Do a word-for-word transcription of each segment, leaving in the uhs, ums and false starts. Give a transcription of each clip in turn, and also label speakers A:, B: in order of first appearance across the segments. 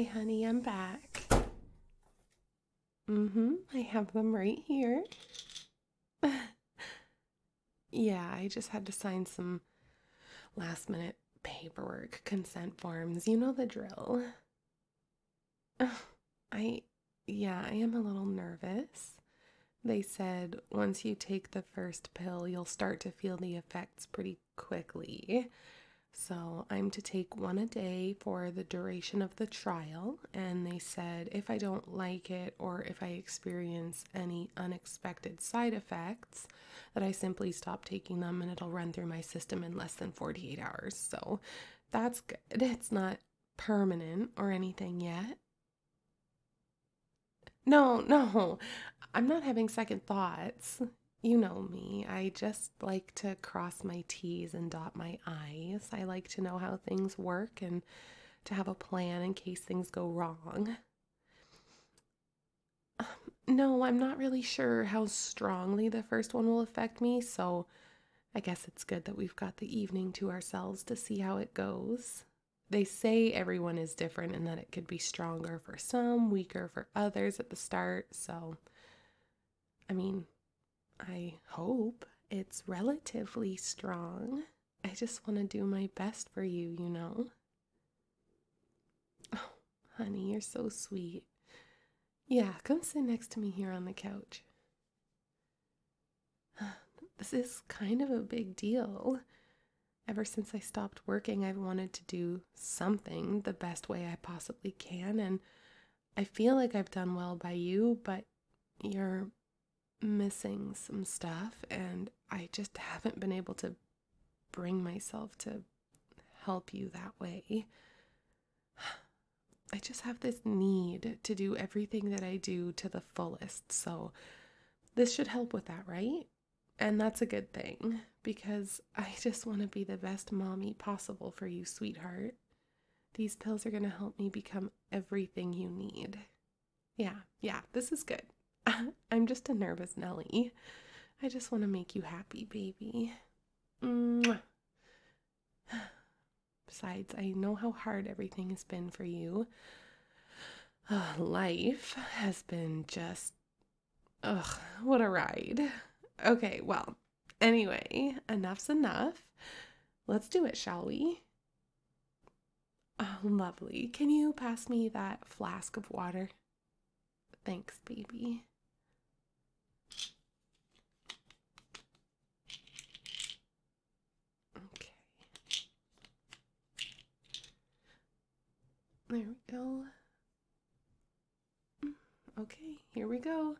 A: Hi, honey, I'm back. Mm-hmm. I have them right here. Yeah, I just had to sign some last minute paperwork, consent forms. You know the drill. I, yeah, I am a little nervous. They said once you take the first pill, you'll start to feel the effects pretty quickly. So I'm to take one a day for the duration of the trial. And they said if I don't like it or if I experience any unexpected side effects, that I simply stop taking them and it'll run through my system in less than forty-eight hours. So that's good. It's not permanent or anything yet. No, no, I'm not having second thoughts. You know me. I just like to cross my T's and dot my I's. I like to know how things work and to have a plan in case things go wrong. No, I'm not really sure how strongly the first one will affect me, so I guess it's good that we've got the evening to ourselves to see how it goes. They say everyone is different and that it could be stronger for some, weaker for others at the start, so I mean, I hope it's relatively strong. I just want to do my best for you, you know? Oh, honey, you're so sweet. Yeah, come sit next to me here on the couch. This is kind of a big deal. Ever since I stopped working, I've wanted to do something the best way I possibly can, and I feel like I've done well by you, but you're missing some stuff, and I just haven't been able to bring myself to help you that way. I just have this need to do everything that I do to the fullest, so this should help with that, right? And that's a good thing because I just want to be the best mommy possible for you, sweetheart. These pills are going to help me become everything you need. Yeah, yeah, this is good. I'm just a nervous Nelly. I just want to make you happy, baby. Mwah. Besides, I know how hard everything has been for you. Uh, life has been just, ugh, what a ride. Okay, well, anyway, enough's enough. Let's do it, shall we? Oh, lovely. Can you pass me that flask of water? Thanks, baby. Okay, there we go. Okay, here we go.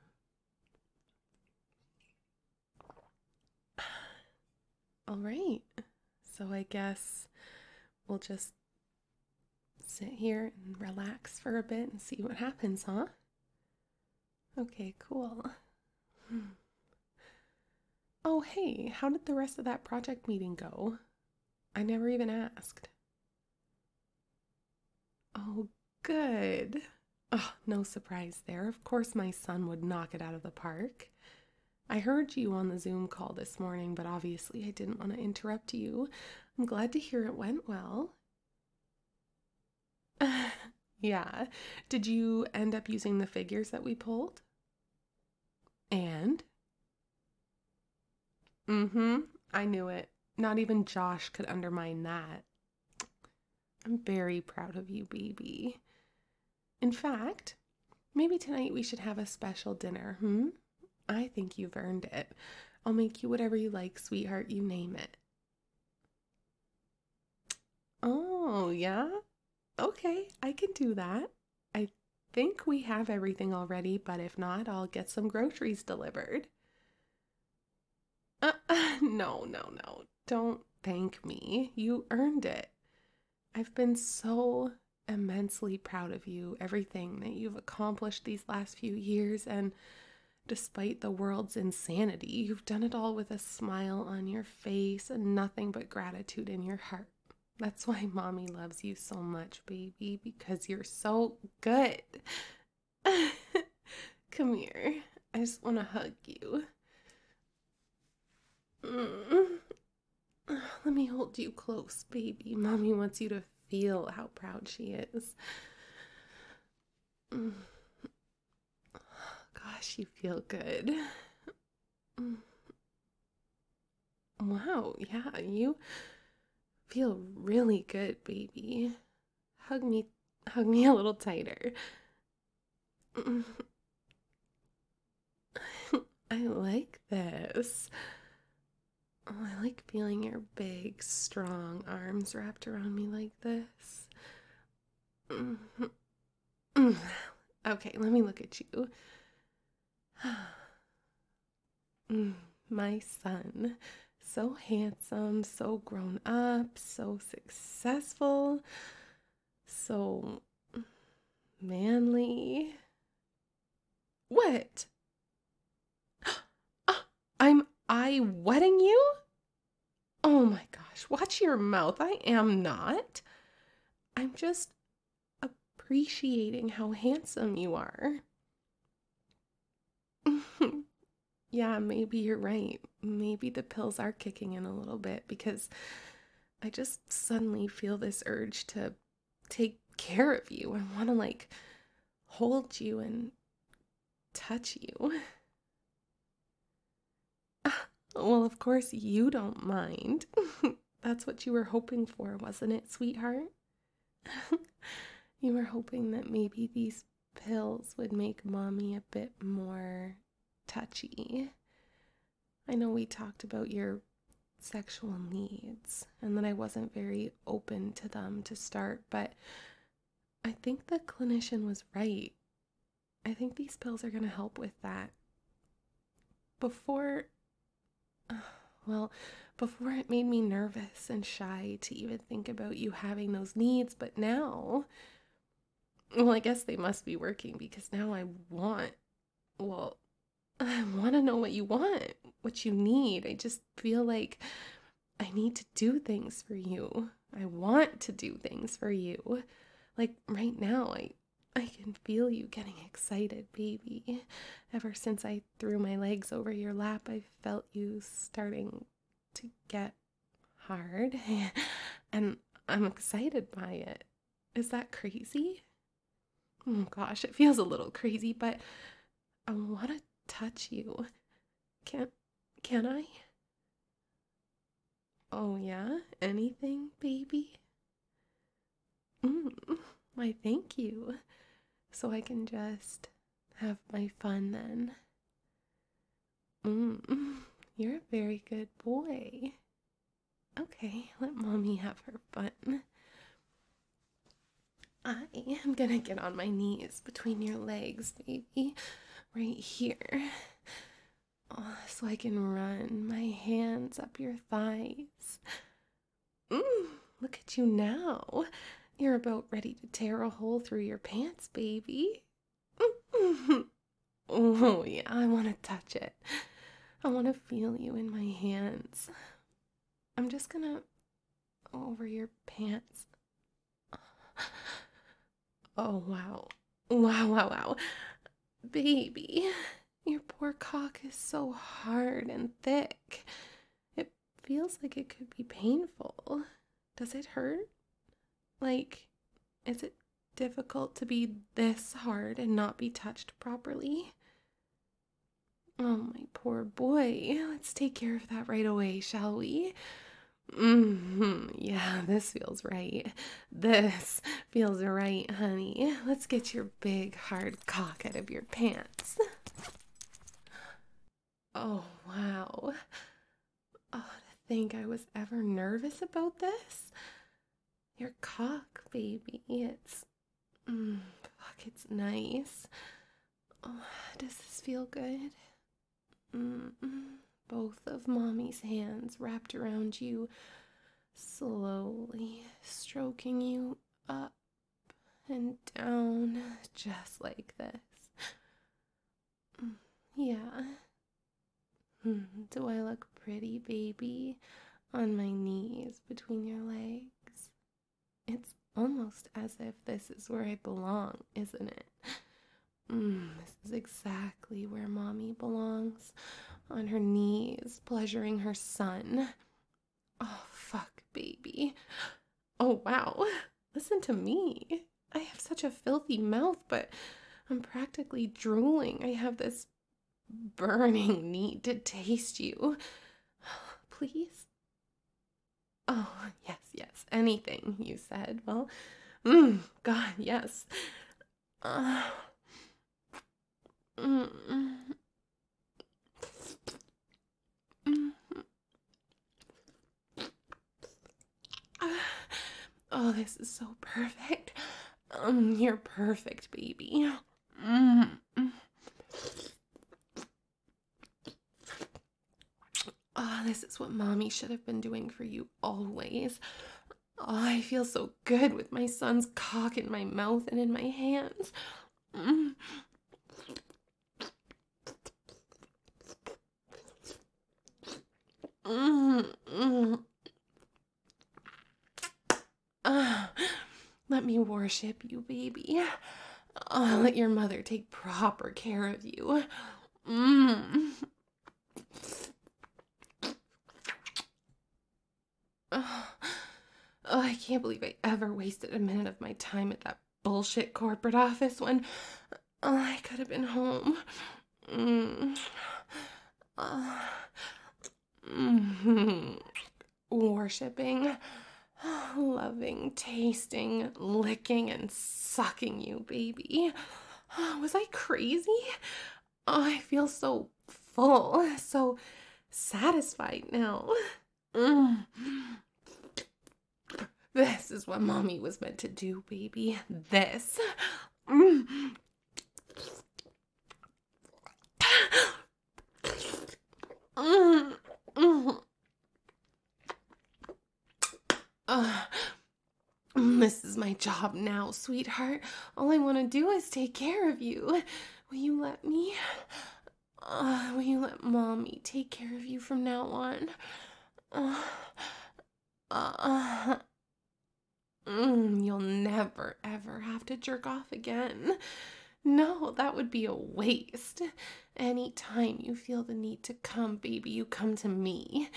A: All right. So I guess we'll just sit here and relax for a bit and see what happens, huh? Okay, cool. Oh, hey, how did the rest of that project meeting go? I never even asked. Oh, good. Oh, no surprise there. Of course, my son would knock it out of the park. I heard you on the Zoom call this morning, but obviously I didn't want to interrupt you. I'm glad to hear it went well. Yeah. Did you end up using the figures that we pulled? And? Mm-hmm. I knew it. Not even Josh could undermine that. I'm very proud of you, baby. In fact, maybe tonight we should have a special dinner, hmm? I think you've earned it. I'll make you whatever you like, sweetheart, you name it. Oh, yeah? Okay, I can do that. I think we have everything already, but if not, I'll get some groceries delivered. Uh, no, no, no. Don't thank me. You earned it. I've been so immensely proud of you, everything that you've accomplished these last few years, and despite the world's insanity, you've done it all with a smile on your face and nothing but gratitude in your heart. That's why mommy loves you so much, baby, because you're so good. Come here. I just want to hug you. Mm. Let me hold you close, baby. Mommy wants you to feel how proud she is. Mm. Gosh, you feel good. Mm. Wow, yeah, you feel really good, baby. Hug me, hug me a little tighter. Mm. I like this. Oh, I like feeling your big, strong arms wrapped around me like this. Mm. Mm. Okay, let me look at you. Mm, my son. So handsome, so grown up, so successful, so manly. What? Ah, I'm I wedding you? Oh my gosh, watch your mouth. I am not. I'm just appreciating how handsome you are. Yeah, maybe you're right. Maybe the pills are kicking in a little bit because I just suddenly feel this urge to take care of you. I want to like hold you and touch you. Well, of course, you don't mind. That's what you were hoping for, wasn't it, sweetheart? You were hoping that maybe these pills would make mommy a bit more touchy. I know we talked about your sexual needs and that I wasn't very open to them to start, but I think the clinician was right. I think these pills are going to help with that. Before, well, before it made me nervous and shy to even think about you having those needs, but now, well, I guess they must be working because now I want, well, I want to know what you want, what you need. I just feel like I need to do things for you. I want to do things for you. Like right now, I I can feel you getting excited, baby. Ever since I threw my legs over your lap, I felt you starting to get hard. And I'm excited by it. Is that crazy? Oh gosh, it feels a little crazy, but I want to touch you. Can can I? Oh yeah? Anything, baby? Mm, why, thank you. So I can just have my fun then. Mm, you're a very good boy. Okay, let mommy have her fun. I am gonna get on my knees between your legs, baby. Right here. Oh, so I can run my hands up your thighs. Mm, look at you now. You're about ready to tear a hole through your pants, baby. Oh, yeah, I want to touch it. I want to feel you in my hands. I'm just gonna over your pants. Oh, wow. Wow, wow, wow. Baby, your poor cock is so hard and thick. It feels like it could be painful. Does it hurt? Like, is it difficult to be this hard and not be touched properly? Oh, my poor boy. Let's take care of that right away, shall we? Mm-hmm. Yeah, this feels right. This feels right, honey. Let's get your big, hard cock out of your pants. Oh, wow. Oh, to think I was ever nervous about this. Your cock, baby. It's, mm, fuck, it's nice. Oh, does this feel good? Mm-mm. Both of mommy's hands wrapped around you, slowly stroking you up and down, just like this. Yeah. Do I look pretty, baby, on my knees between your legs? It's almost as if this is where I belong, isn't it? Mm, this is exactly where mommy belongs, on her knees, pleasuring her son. Oh, fuck, baby. Oh, wow. Listen to me. I have such a filthy mouth, but I'm practically drooling. I have this burning need to taste you. Please? Oh, yes, yes. Anything, you said. Well, mm, God, yes. Uh, mm, mm, mm. Oh, this is so perfect. Um, you're perfect, baby. Mm. Oh, this is what mommy should have been doing for you always. Oh, I feel so good with my son's cock in my mouth and in my hands. Mm. Mm. Mm. Uh, let me worship you, baby. Oh, let your mother take proper care of you. Mm. Oh, oh, I can't believe I ever wasted a minute of my time at that bullshit corporate office when oh, I could have been home. Mm. Uh, mm-hmm. Worshipping, loving, tasting, licking, and sucking you, baby. Was I crazy? Oh, I feel so full, so satisfied now. Mm. This is what mommy was meant to do, baby. This. Mm. Mm. Mm. Uh, this is my job now, sweetheart. All I want to do is take care of you. Will you let me? Uh, will you let mommy take care of you from now on? Uh, uh, mm, you'll never, ever have to jerk off again. No, that would be a waste. Anytime you feel the need to come, baby, you come to me.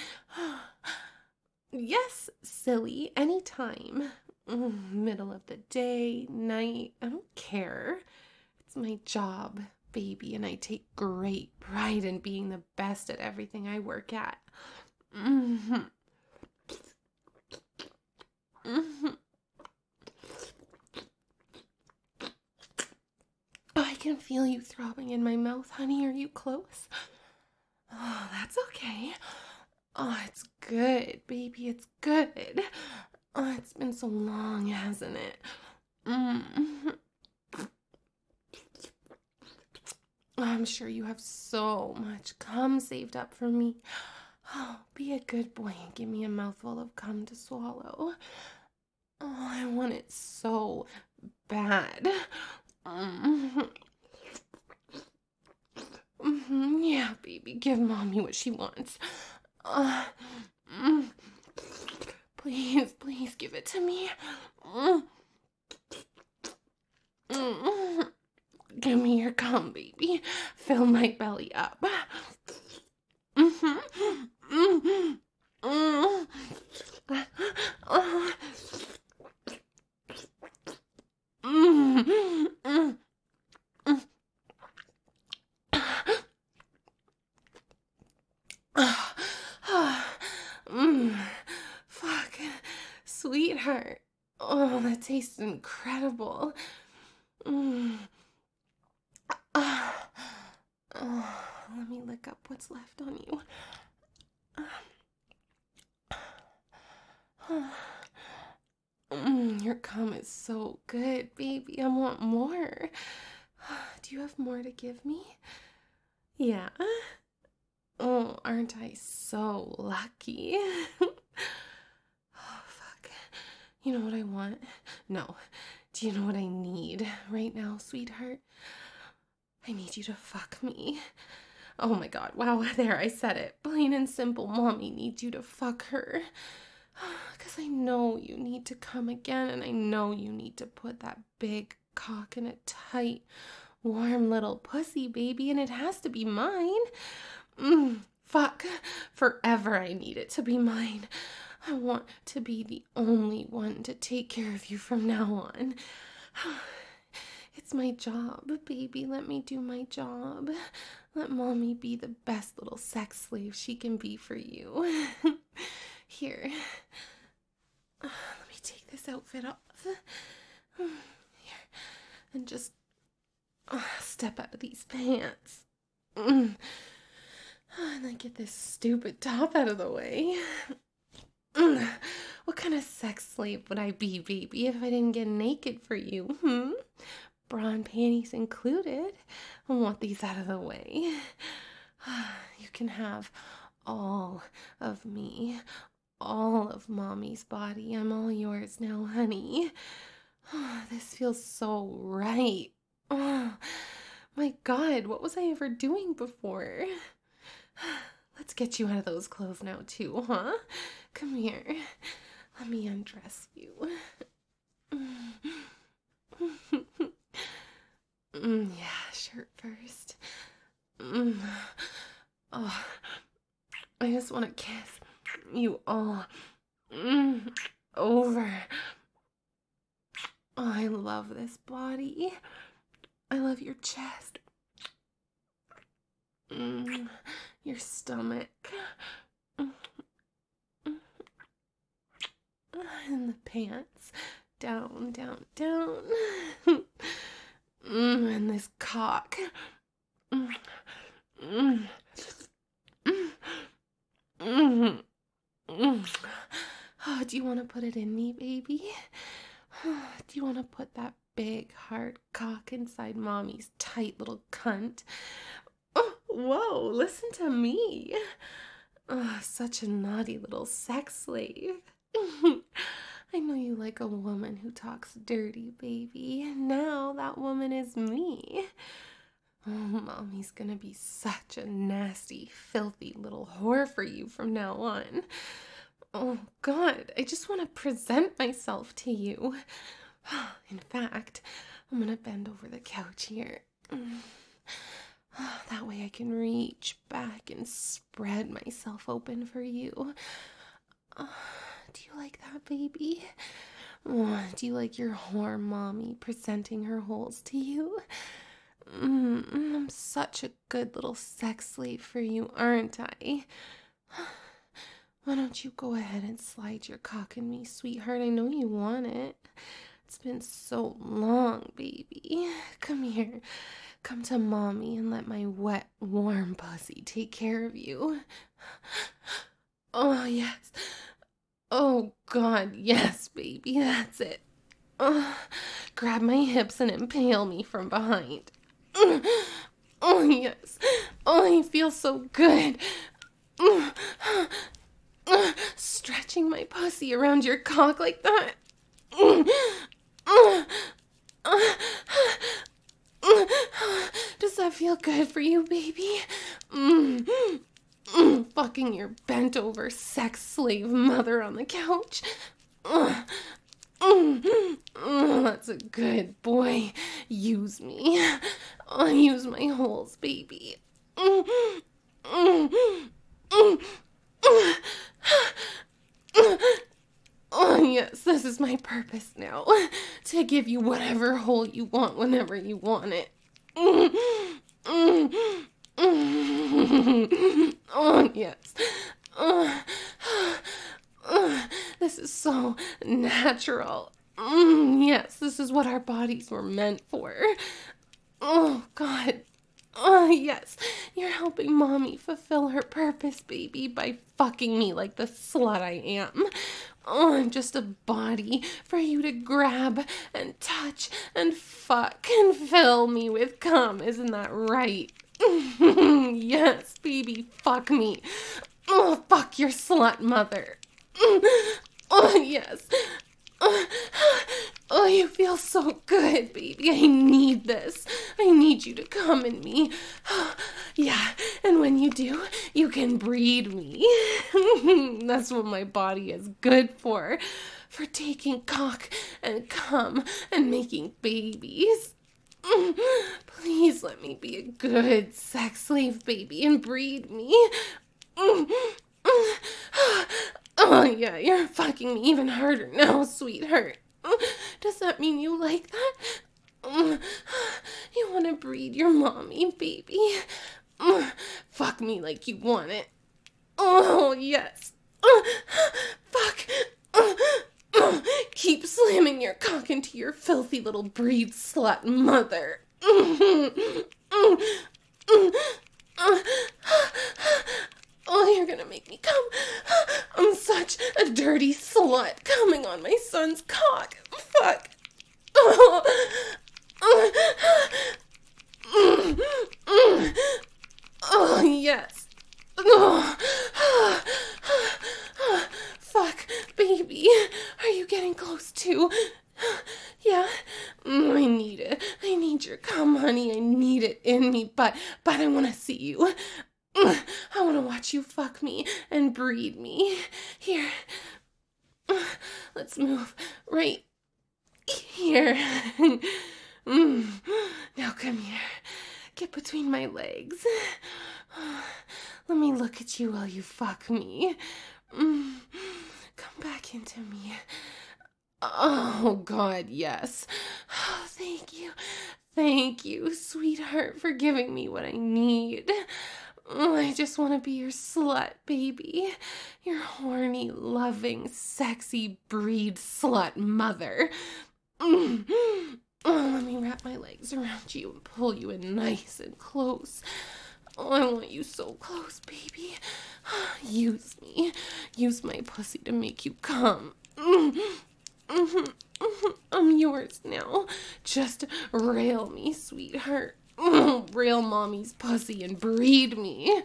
A: Yes, silly, anytime. Mm, middle of the day, night, I don't care. It's my job, baby, and I take great pride in being the best at everything I work at. Mm-hmm. Mm-hmm. Oh, I can feel you throbbing in my mouth, honey. Are you close? Oh, that's okay. Oh, it's good, baby. It's good. Oh, it's been so long, hasn't it? Mm. I'm sure you have so much cum saved up for me. Oh, be a good boy and give me a mouthful of cum to swallow. Oh, I want it so bad. Mm-hmm. Mm-hmm. Yeah, baby, give mommy what she wants. Uh, mm. Please, please give it to me. Mm. Mm. Give me your cum, baby. Fill my belly up. Mm-hmm. Mm-hmm. Mm. Uh. Mm. Mm. Mm. Fuck. Sweetheart. Oh, that tastes incredible. Mm. Uh, oh, let me lick up what's left on you. Mm, your cum is so good, baby. I want more. Do you have more to give me? Yeah. Oh, aren't I so lucky? Oh, fuck. You know what I want? No. Do you know what I need right now, sweetheart? I need you to fuck me. Oh my god, wow, there, I said it. Plain and simple, mommy needs you to fuck her. Because I know you need to come again, and I know you need to put that big cock in a tight, warm little pussy, baby, and it has to be mine. Mm, fuck. Forever I need it to be mine. I want to be the only one to take care of you from now on. It's my job, baby. Let me do my job. Let mommy be the best little sex slave she can be for you. Here. Uh, let me take this outfit off. Here. And just uh, step out of these pants. Mm. And then get this stupid top out of the way. Mm. What kind of sex slave would I be, baby, if I didn't get naked for you? Hmm? Bra and panties included. I want these out of the way. You can have all of me, all of mommy's body. I'm all yours now, honey. Oh, this feels so right. Oh, my God, what was I ever doing before? Let's get you out of those clothes now, too, huh? Come here. Let me undress you. Mm, yeah, shirt first. Mm. Oh, I just want to kiss you all mm, over. Oh, I love this body. I love your chest. Mm, your stomach. Mm, and the pants. Down, down, down. Mm, and this cock. Mm, mm, mm, mm, mm. Oh, do you want to put it in me, baby? Do you want to put that big, hard cock inside mommy's tight little cunt? Oh, whoa, listen to me. Oh, such a naughty little sex slave. I know you like a woman who talks dirty, baby. Now that woman is me. Oh, mommy's gonna be such a nasty, filthy little whore for you from now on. Oh, God, I just want to present myself to you. In fact, I'm gonna bend over the couch here. That way I can reach back and spread myself open for you. Do you like that, baby? Oh, do you like your whore mommy presenting her holes to you? Mm, I'm such a good little sex slave for you, aren't I? Why don't you go ahead and slide your cock in me, sweetheart? I know you want it. It's been so long, baby. Come here. Come to mommy and let my wet, warm pussy take care of you. Oh, yes. Oh, God, yes, baby, that's it. Oh, grab my hips and impale me from behind. Oh, yes. Oh, I feel so good. Stretching my pussy around your cock like that. Does that feel good for you, baby? Mm. Mm, fucking your bent over sex slave mother on the couch. Mm, mm, mm, that's a good boy. Use me. I'll use my holes, baby. Mm, mm, mm, mm. Oh, yes, this is my purpose now. To give you whatever hole you want whenever you want it. Mm, mm, mm. Oh, yes. Uh, uh, this is so natural. Mm, yes, this is what our bodies were meant for. Oh, God. Oh, yes. You're helping mommy fulfill her purpose, baby, by fucking me like the slut I am. Oh, I'm just a body for you to grab and touch and fuck and fill me with cum. Isn't that right? Yes, baby, fuck me. Oh, fuck your slut mother. Oh, yes. Oh, you feel so good, baby. I need this. I need you to come in me. Yeah, and when you do, you can breed me. That's what my body is good for. For taking cock and cum and making babies. Please let me be a good sex slave baby and breed me. Oh, yeah, you're fucking me even harder now, sweetheart. Does that mean you like that? Mm, you want to breed your mommy, baby? Mm, fuck me like you want it. Oh, yes. Uh, fuck. Uh, uh, keep slamming your cock into your filthy little breed slut mother. Mm, mm, mm, uh, oh, you're gonna make me come. I'm such a dirty slut coming on my son's cock. Fuck. Oh, mm, mm. Oh, yes. Oh. Fuck, baby. Are you getting close too? Yeah. Mm, I need it. I need your cum, honey. I need it in me, but but I want to see you. Mm, I want to watch you fuck me and breed me. Here. Let's move right here. Mm. Now come here. Get between my legs. Let me look at you while you fuck me. Mm. Come back into me. Oh, God, yes. Oh, thank you. Thank you, sweetheart, for giving me what I need. Oh, I just want to be your slut, baby. Your horny, loving, sexy breed slut mother. Mm. Oh, let me wrap my legs around you and pull you in nice and close. Oh, I want you so close, baby. Use me. Use my pussy to make you come. Mm-hmm. Mm-hmm. I'm yours now. Just rail me, sweetheart. Mm, rail mommy's pussy and breed me.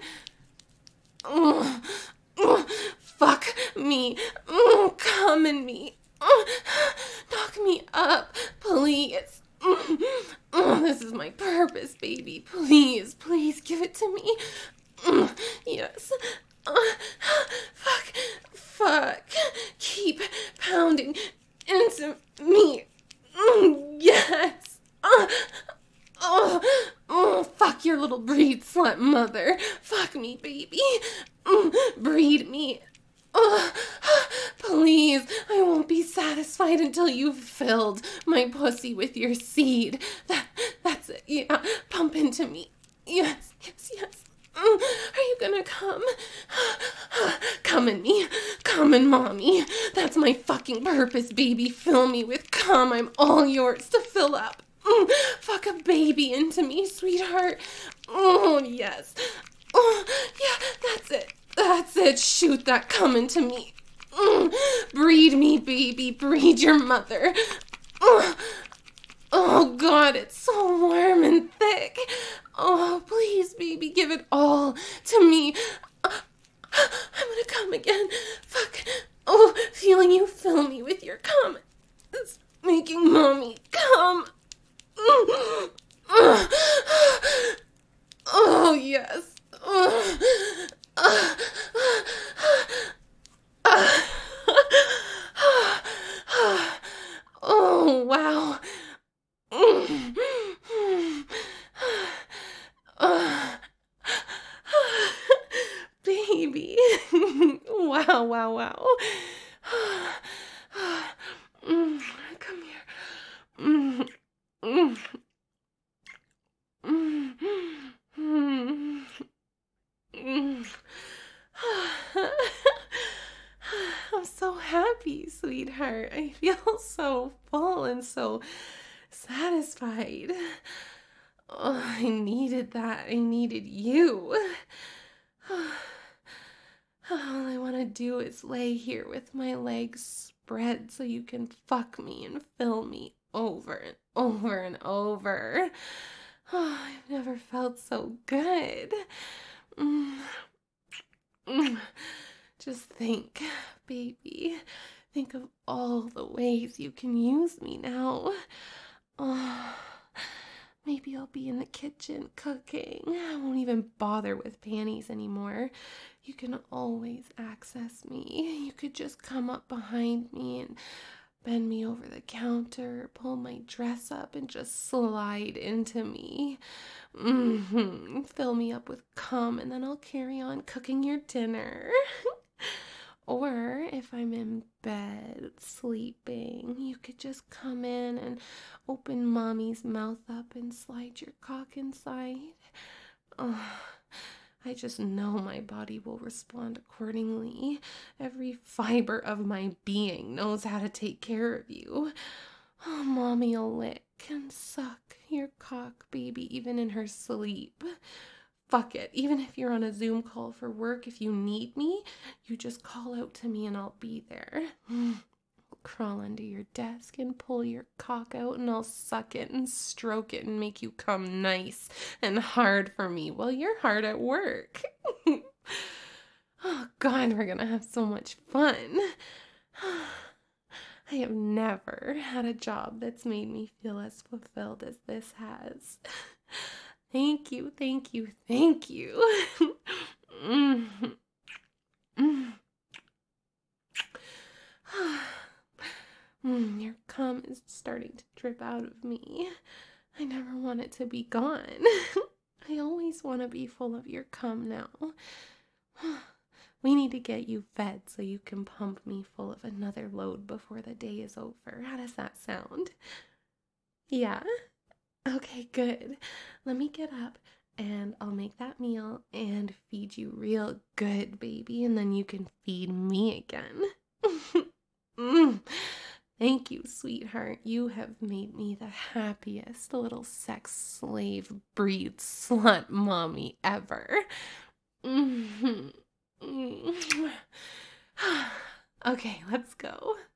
A: Mm, mm, fuck me. Mm, come in me. Mm, knock me up, please. Mm, mm, this is my purpose, baby. Please, please give it to me. Mm, yes. Uh, fuck. Fuck. Keep pounding into me. Mm, yes. Uh, oh, oh, fuck your little breed slut mother. Fuck me, baby. Mm, breed me. Oh, please, I won't be satisfied until you've filled my pussy with your seed. That, that's it. Yeah, pump into me. Yes, yes, yes. Mm, are you gonna come? Come in me. Come in, mommy. That's my fucking purpose, baby. Fill me with cum. I'm all yours to fill up. Mm, fuck a baby into me, sweetheart. Oh, yes. Oh, yeah, that's it. That's it. Shoot that cum into me. Mm, breed me, baby. Breed your mother. Oh, oh, God, it's so warm and thick. Oh, please, baby, give it all to me. Uh, I'm gonna come again. Fuck. Oh, feeling you fill me with your cum. It's making mommy come. Mm. Uh, oh, yes. Uh, uh, uh, oh, wow. Uh, baby. Wow, wow, wow. Mm, come here. Mm, mm, mm, mm, mm. I'm so happy, sweetheart. I feel so full and so satisfied. Oh, I needed that. I needed you. All I want to do is lay here with my legs spread so you can fuck me and fill me over and over and over. Oh, I've never felt so good. Mm. Mm. Just think, baby. Think of all the ways you can use me now. Oh, maybe I'll be in the kitchen cooking. I won't even bother with panties anymore. You can always access me. You could just come up behind me and bend me over the counter, pull my dress up, and just slide into me. Mm-hmm. Fill me up with cum, and then I'll carry on cooking your dinner. Or if I'm in bed sleeping, you could just come in and open mommy's mouth up and slide your cock inside. Oh, I just know my body will respond accordingly. Every fiber of my being knows how to take care of you. Oh, mommy'll lick and suck your cock, baby, even in her sleep. Fuck it. Even if you're on a Zoom call for work, if you need me, you just call out to me and I'll be there. I'll crawl under your desk and pull your cock out and I'll suck it and stroke it and make you come nice and hard for me while you're hard at work. Oh God, we're gonna have so much fun. I have never had a job that's made me feel as fulfilled as this has. Thank you, thank you, thank you. mm. Mm. mm, your cum is starting to drip out of me. I never want it to be gone. I always want to be full of your cum now. We need to get you fed so you can pump me full of another load before the day is over. How does that sound? Yeah? Okay, good. Let me get up and I'll make that meal and feed you real good, baby, and then you can feed me again. mm. Thank you, sweetheart. You have made me the happiest little sex slave breed slut mommy ever. Mm-hmm. Mm. Okay, let's go.